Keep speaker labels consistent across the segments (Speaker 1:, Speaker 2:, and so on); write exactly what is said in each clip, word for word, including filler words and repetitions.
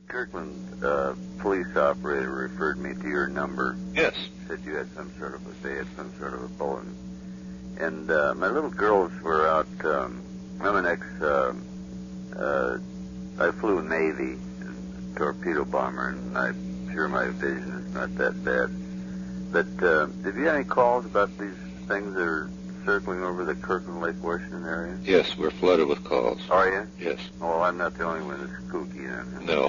Speaker 1: Kirkland uh, police operator referred me to your number.
Speaker 2: Yes.
Speaker 1: Said you had some sort of a, they had some sort of a bulletin. And uh, my little girls were out, um, I'm an ex, uh, uh, I flew a Navy torpedo bomber, and I'm sure my vision is not that bad. But uh, have you had any calls about these things that are circling over the Kirkland Lake Washington area?
Speaker 2: Yes, we're flooded with calls.
Speaker 1: Are you?
Speaker 2: Yes.
Speaker 1: Well, I'm not the only one that's kooky then.
Speaker 2: No.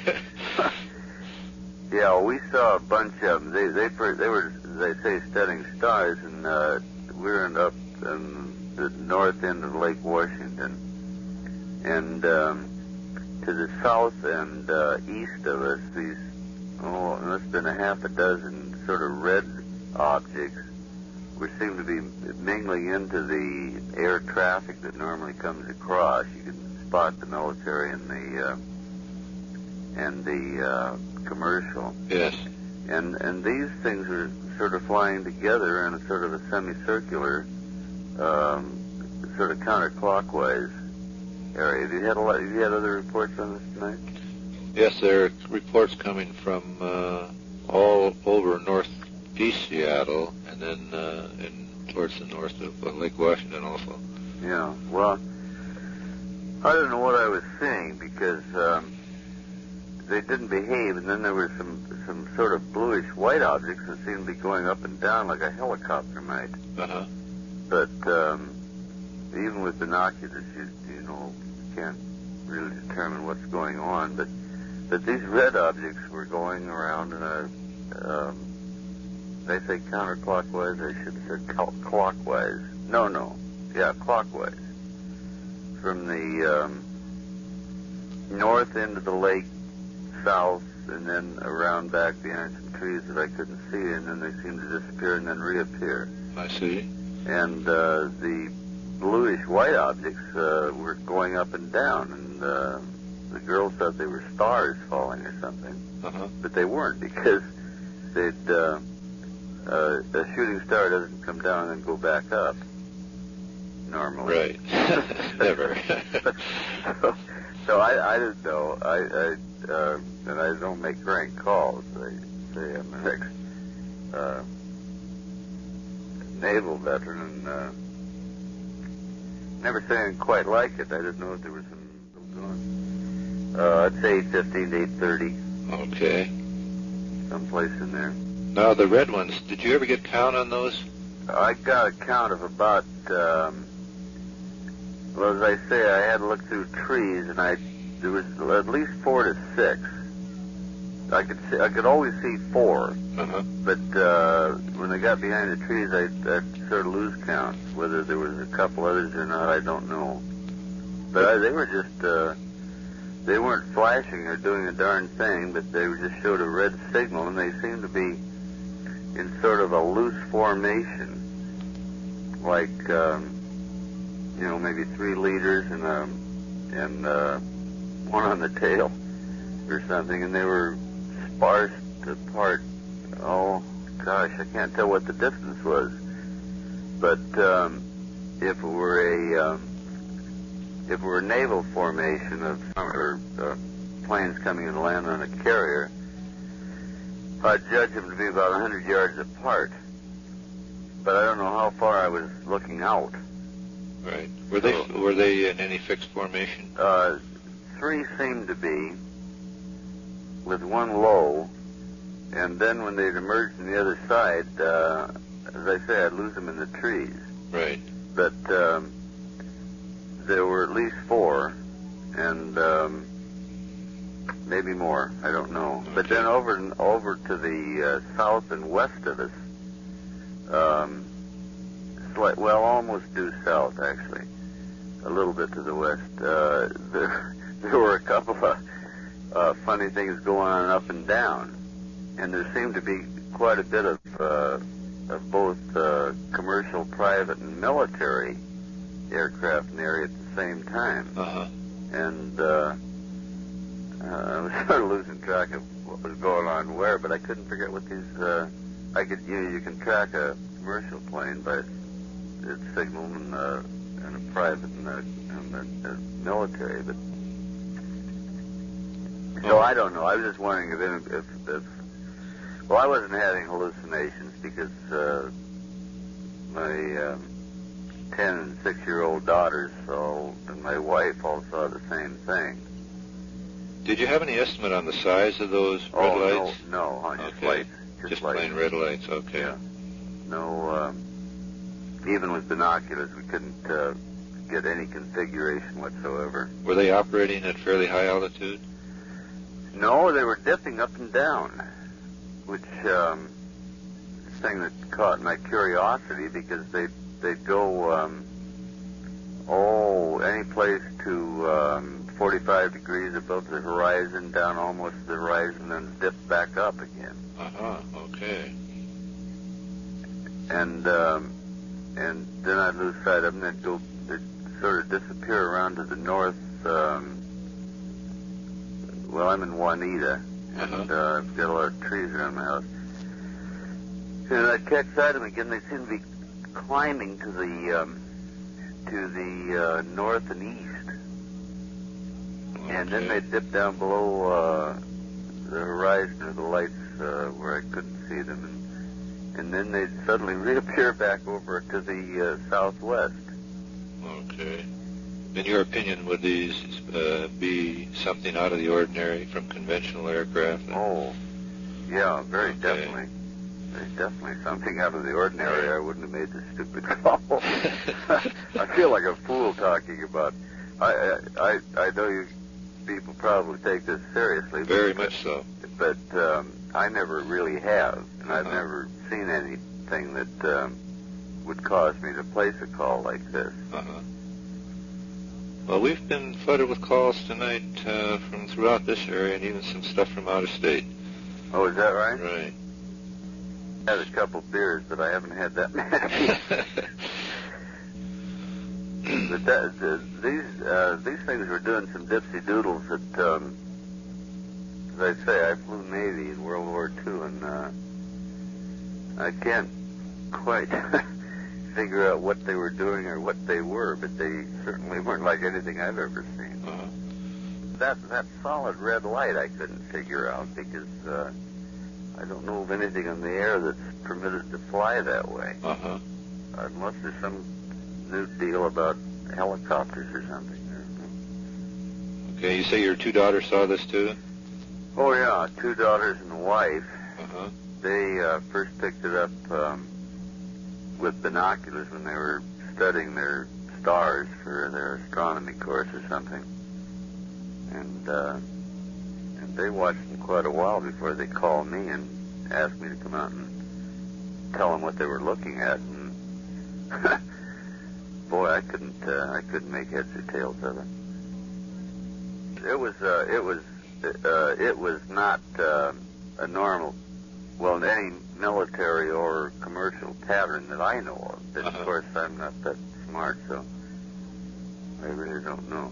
Speaker 1: Yeah, well, we saw a bunch of them. They they they were, they say, studying stars, and uh, we were up in the north end of Lake Washington, and um, to the south and uh, east of us, these oh, it must have been a half a dozen sort of red objects, which seem to be mingling into the air traffic that normally comes across. You can spot the military and the uh, and the uh, commercial.
Speaker 2: Yes.
Speaker 1: And and these things are sort of flying together in a sort of a semicircular, um, sort of counterclockwise area. Have you had a lot? Have you had other reports on this tonight?
Speaker 2: Yes, there are reports coming from uh, all over northeast Seattle, and then uh, in towards the north of uh, Lake Washington also.
Speaker 1: Yeah. Well, I don't know what I was seeing because um, they didn't behave, and then there were some some sort of bluish white objects that seemed to be going up and down like a helicopter might.
Speaker 2: Uh-huh.
Speaker 1: But um, even with binoculars, you you know can't really determine what's going on. But but these red objects were going around in a um, they say counterclockwise. I should have said cal- clockwise. No, no, yeah, clockwise from the um, north end of the lake, south, and then around back behind some trees that I couldn't see, and then they seemed to disappear and then reappear.
Speaker 2: I see.
Speaker 1: And uh, the bluish white objects uh, were going up and down, and uh, the girls thought they were stars falling or something,
Speaker 2: Uh-huh.
Speaker 1: but they weren't, because they'd uh, uh, a shooting star doesn't come down and then go back up normally.
Speaker 2: Right. Never.
Speaker 1: so, so I, I didn't know. I, I uh, and I don't make rank calls. I say I'm an ex uh, naval veteran, and uh, never say anything quite like it. I didn't know if there was some going. Uh, I'd say eight fifteen to eight thirty.
Speaker 2: Okay.
Speaker 1: Someplace in there.
Speaker 2: Now, the red ones, did you ever get count on those?
Speaker 1: I got a count of about, um, well, as I say, I had to look through trees, and I there was at least four to six. I could see, I could always see four,
Speaker 2: Uh-huh.
Speaker 1: but uh, when they got behind the trees, I I'd sort of lose count. Whether there was a couple others or not, I don't know. But I, they were just, uh, they weren't flashing or doing a darn thing, but they were just showed a red signal, and they seemed to be in sort of a loose formation, like, um, you know, maybe three leaders and, um, and uh, one on the tail or something, and they were sparse apart. Oh, gosh, I can't tell what the distance was. But um, if it were a um, if it were a naval formation of or uh, planes coming in to land on a carrier, I'd judge them to be about one hundred yards apart. But I don't know how far I was looking out.
Speaker 2: Right. Were they
Speaker 1: So-
Speaker 2: were they in any fixed formation?
Speaker 1: Uh, three seemed to be, with one low, and then when they'd emerged from the other side, uh, as I say, I'd lose them in the trees.
Speaker 2: Right.
Speaker 1: But um, there were at least four, and um, maybe more. I don't know.
Speaker 2: Okay.
Speaker 1: But then over and over to the uh, south and west of us, um, slight, well, almost due south actually, a little bit to the west. Uh, there, there were a couple of uh, funny things going on up and down, and there seemed to be quite a bit of uh, of both uh, commercial, private, and military aircraft in the area at the same time.
Speaker 2: Uh-huh.
Speaker 1: And uh, uh, I was sort of losing track of what was going on where, but I couldn't figure out what these. Uh, I could, you know, you can track a commercial plane by its, its signal, and, uh, and a private and a, and a, a military. But No, I don't know. I was just wondering if, any- if, if well, I wasn't having hallucinations because uh, my um, ten and six-year-old daughters saw, and my wife all saw the same thing.
Speaker 2: Did you have any estimate on the size of those red
Speaker 1: Oh,
Speaker 2: lights?
Speaker 1: no, no, just
Speaker 2: Okay.
Speaker 1: lights. Just,
Speaker 2: Just
Speaker 1: lights.
Speaker 2: plain red lights, okay.
Speaker 1: Yeah. No, um, even with binoculars, we couldn't uh, get any configuration whatsoever.
Speaker 2: Were they operating at fairly high altitude?
Speaker 1: No, they were dipping up and down, which um, thing that caught my curiosity because they they'd go um, oh any place to um, forty-five degrees above the horizon, down almost to the horizon, and dip back up again.
Speaker 2: Uh huh. Okay.
Speaker 1: And um, and then I'd lose sight of them. They'd go, they'd sort of disappear around to the north. Um, well, I'm in Juanita, and
Speaker 2: Uh-huh.
Speaker 1: uh, I've got a lot of trees around my house. And I'd catch sight of them again. They seem to be climbing to the um, to the uh, north and east,
Speaker 2: Okay.
Speaker 1: and then they'd dip down below uh, the horizon of the lights uh, where I couldn't see them, and, and then they'd suddenly reappear back over to the uh, southwest.
Speaker 2: Okay. In your opinion, would these uh, be something out of the ordinary from conventional aircraft?
Speaker 1: Oh, yeah, very
Speaker 2: Okay.
Speaker 1: definitely. There's definitely something out of the ordinary. I wouldn't have made this stupid call. I feel like a fool talking about. I I I know you people probably take this seriously.
Speaker 2: Very
Speaker 1: but,
Speaker 2: much so.
Speaker 1: But um, I never really have, and I've
Speaker 2: Uh-huh.
Speaker 1: never seen anything that um, would cause me to place a call like this.
Speaker 2: Uh-huh. Well, we've been flooded with calls tonight uh, from throughout this area and even some stuff from out of state.
Speaker 1: Oh, is that right?
Speaker 2: Right.
Speaker 1: I had a couple beers, but I haven't had that many. But that, the, these uh, these things were doing some dipsy doodles that, um, as I say, I flew Navy in World War Two, and uh, I can't quite figure out what they were doing or what they were, but they certainly weren't like anything I've ever seen.
Speaker 2: Uh-huh.
Speaker 1: That that solid red light I couldn't figure out because uh, I don't know of anything in the air that's permitted to fly that way,
Speaker 2: Uh-huh.
Speaker 1: unless there's some new deal about helicopters or something.
Speaker 2: Okay, you say your two daughters saw this too?
Speaker 1: Oh yeah, two daughters and a wife.
Speaker 2: Uh-huh.
Speaker 1: They uh, first picked it up um, with binoculars when they were studying their stars for their astronomy course or something, and uh, and they watched them quite a while before they called me and asked me to come out and tell them what they were looking at. And boy, I couldn't uh, I couldn't make heads or tails of it. It was uh, it was uh, it was not uh, a normal, well, any military or commercial pattern that I know of. But
Speaker 2: Uh-huh.
Speaker 1: of course, I'm not that smart, so I really don't know.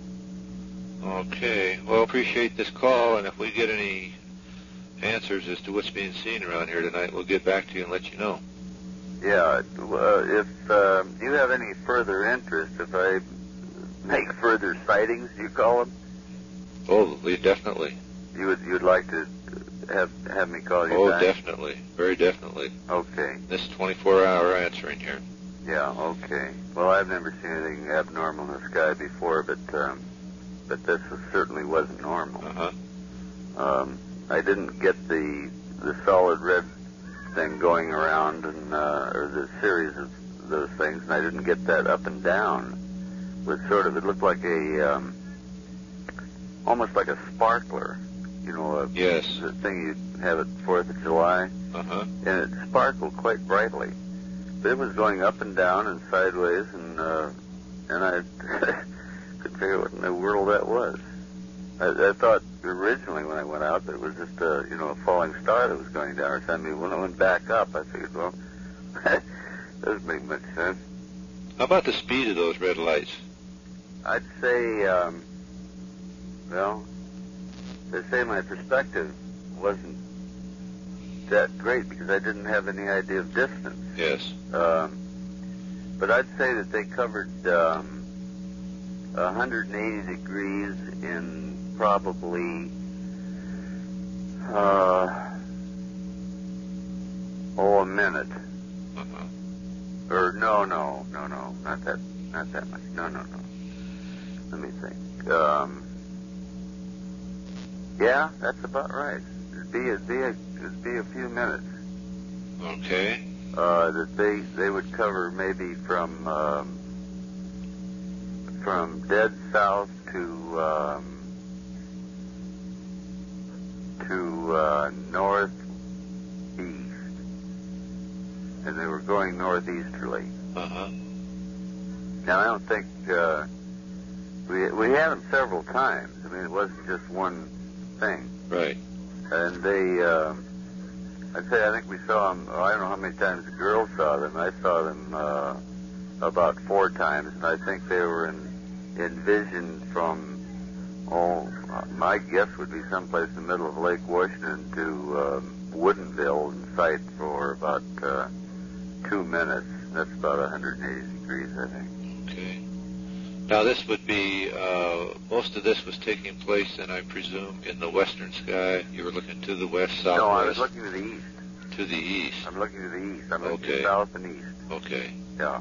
Speaker 2: Okay. Well, appreciate this call, and if we get any answers as to what's being seen around here tonight, we'll get back to you and let you know.
Speaker 1: Yeah, uh, if uh, you have any further interest, if I make further sightings, you call them,
Speaker 2: Oh, we definitely.
Speaker 1: you would you'd like to have have me call you
Speaker 2: Oh,
Speaker 1: back?
Speaker 2: definitely. Very definitely.
Speaker 1: Okay.
Speaker 2: This twenty-four hour answering here.
Speaker 1: Yeah. Okay. Well, I've never seen anything abnormal in the sky before, but um, but this was, certainly wasn't normal.
Speaker 2: Uh-huh.
Speaker 1: Um, I didn't get the the solid red thing going around, and uh, or the series of those things, and I didn't get that up and down. With sort of, it looked like a um, almost like a sparkler, you know, a,
Speaker 2: Yes.
Speaker 1: the thing you have at Fourth of July,
Speaker 2: Uh-huh.
Speaker 1: and it sparkled quite brightly. But it was going up and down and sideways, and uh, and I couldn't figure out what in the world that was. I, I thought originally when I went out that it was just a, you know, a falling star that was going down or something. When it went back up, I figured, well, that doesn't make much sense.
Speaker 2: How about the speed of those red lights?
Speaker 1: I'd say, um, well, they say my perspective wasn't that great because I didn't have any idea of distance.
Speaker 2: Yes.
Speaker 1: Um, but I'd say that they covered um, one hundred eighty degrees in probably Uh, oh, a minute.
Speaker 2: Uh-huh.
Speaker 1: Or no, no, no, no, not that, not that much. No, no, no. Let me think. Um, yeah, that's about right. It'd be, it'd be, a, it'd be a few minutes.
Speaker 2: Okay.
Speaker 1: Uh, that they they would cover maybe from um, from dead south to um, to uh, northeast, and they were going northeasterly.
Speaker 2: Uh huh.
Speaker 1: Now I don't think uh, we we had them several times. I mean, it wasn't just one thing.
Speaker 2: Right.
Speaker 1: And they, uh, I'd say I think we saw them. Oh, I don't know how many times the girls saw them. I saw them uh, about four times, and I think they were in in vision from. Oh, my guess would be someplace in the middle of Lake Washington to um, Woodinville in sight for about uh, two minutes. That's about one hundred eighty degrees, I think.
Speaker 2: Okay. Now this would be, uh, most of this was taking place, and I presume, in the western sky. You were looking to the west, southwest?
Speaker 1: No, I was looking to the east.
Speaker 2: To the east.
Speaker 1: I'm looking to the east. I'm looking
Speaker 2: Okay.
Speaker 1: south and east.
Speaker 2: Okay.
Speaker 1: Yeah.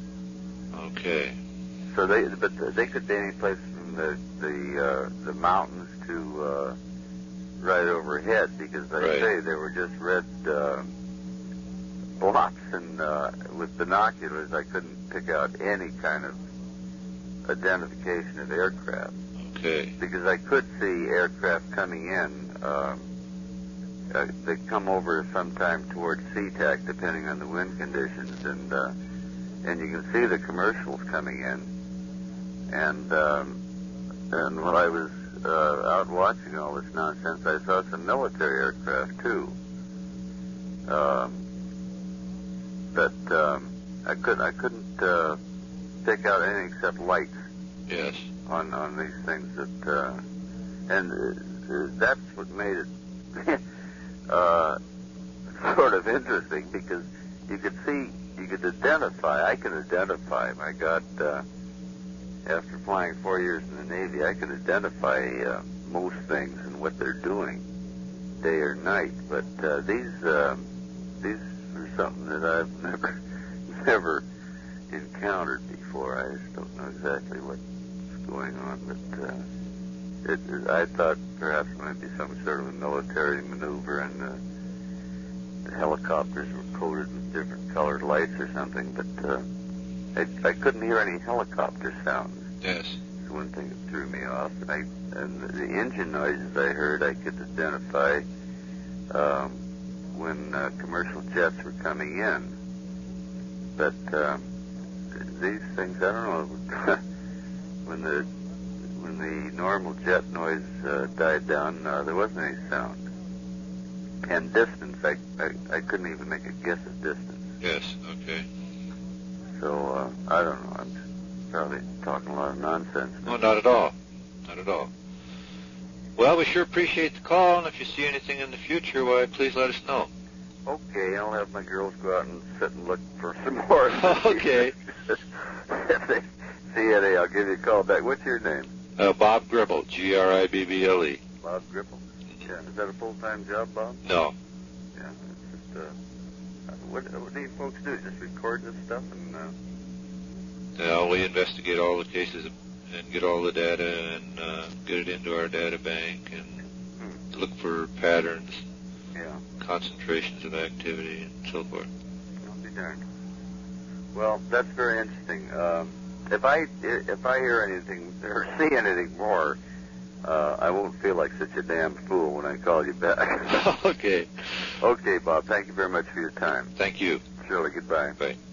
Speaker 2: Okay.
Speaker 1: So they, but they could be any place from the the uh, the mountains to uh, right overhead, because like
Speaker 2: Right.
Speaker 1: I say, they were just red uh, blocks, and uh, with binoculars, I couldn't pick out any kind of identification of aircraft,
Speaker 2: Okay.
Speaker 1: because I could see aircraft coming in. Um, uh, they come over sometime towards SeaTac, depending on the wind conditions, and uh, and you can see the commercials coming in. And um, and when I was uh, out watching all this nonsense, I saw some military aircraft too. Um, but um, I couldn't I couldn't uh, pick out any except lights
Speaker 2: Yes.
Speaker 1: on on these things that uh, and uh, that's what made it uh, sort of interesting, because you could see, you could identify. I could identify. My God, uh, after flying four years in the Navy, I could identify uh, most things and what they're doing, day or night. But uh, these uh, these are something that I've never never encountered before. I just don't know exactly what's going on, but uh, it, it, I thought perhaps it might be some sort of a military maneuver, and uh, the helicopters were coated with different colored lights or something. But uh, I, I couldn't hear any helicopter sounds.
Speaker 2: Yes.
Speaker 1: It's one thing that threw me off. And, I, and the engine noises I heard, I could identify um, when uh, commercial jets were coming in. But um, these things, I don't know. when the when the normal jet noise uh, died down, uh, there wasn't any sound. And distance, I, I I couldn't even make a guess of distance.
Speaker 2: Yes. Okay.
Speaker 1: So uh, I don't know. I'm probably talking a lot of nonsense.
Speaker 2: No, not at all. Not at all. Well, we sure appreciate the call, and if you see anything in the future, why, please let us know.
Speaker 1: Okay, I'll have my girls go out and sit and look for some more.
Speaker 2: Okay.
Speaker 1: If they see any, I'll give you a call back. What's your name?
Speaker 2: Uh, Bob Gribble, G R I B B L E.
Speaker 1: Bob Gribble. Yeah. Is that a full-time job, Bob?
Speaker 2: No.
Speaker 1: Yeah. It's just, uh, what, what do you folks do? Just record this stuff and... Uh,
Speaker 2: Now we investigate all the cases and get all the data and uh, get it into our data bank and
Speaker 1: hmm.
Speaker 2: look for patterns,
Speaker 1: Yeah.
Speaker 2: concentrations of activity, and so forth.
Speaker 1: I'll be darned. Well, that's very interesting. Um, if I if I hear anything or see anything more, uh, I won't feel like such a damn fool when I call you back.
Speaker 2: Okay.
Speaker 1: Okay, Bob. Thank you very much for your time.
Speaker 2: Thank you.
Speaker 1: Surely. Goodbye.
Speaker 2: Bye.